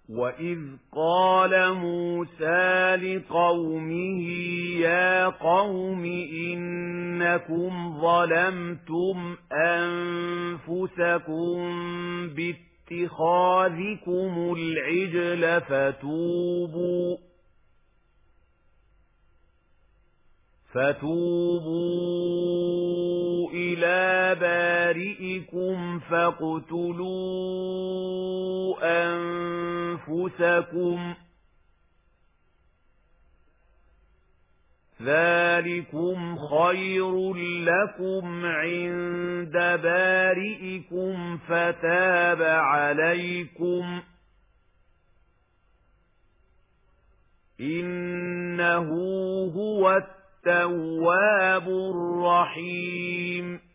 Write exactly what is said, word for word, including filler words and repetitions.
وَإِذْ قَالَ مُوسَى لِقَوْمِهِ يَا قَوْمِ إِنَّكُمْ ظَلَمْتُمْ أَنفُسَكُمْ بِاتِّخَاذِكُمُ الْعِجْلَ فَتُوبُوا فَتُوبُوا إِلَى بَارِئِكُمْ فَاقْتُلُوا أَنفُسَكُمْ ذَلِكُمْ خَيْرٌ لَكُمْ عِندَ بَارِئِكُمْ فَتَابَ عَلَيْكُمْ إِنَّهُ هُوَ التَّوَّابُ الرَّحِيمُ.